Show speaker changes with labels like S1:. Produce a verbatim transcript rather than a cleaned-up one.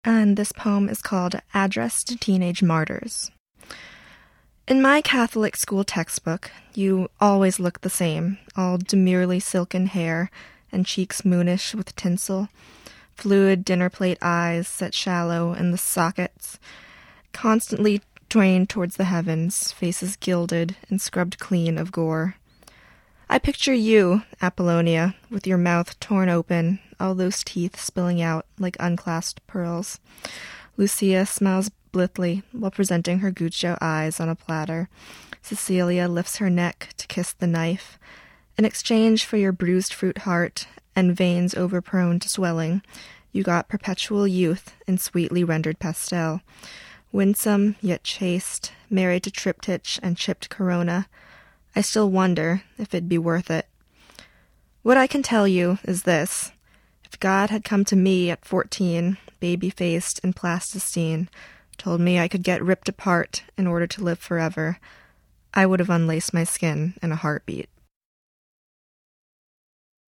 S1: and this poem is called Address to Teenage Martyrs. In my Catholic school textbook, you always look the same, all demurely silken hair and cheeks moonish with tinsel, fluid dinner plate eyes set shallow in the sockets, constantly trained towards the heavens, faces gilded and scrubbed clean of gore. I picture you, Apollonia, with your mouth torn open, all those teeth spilling out like unclasped pearls. Lucia smiles blithely while presenting her Guccio eyes on a platter. Cecilia lifts her neck to kiss the knife. In exchange for your bruised fruit heart and veins overprone to swelling, you got perpetual youth in sweetly rendered pastel. Winsome, yet chaste, married to triptych and chipped corona, I still wonder if it'd be worth it. What I can tell you is this. If God had come to me at fourteen, baby-faced and plasticine, told me I could get ripped apart in order to live forever, I would have unlaced my skin in a heartbeat.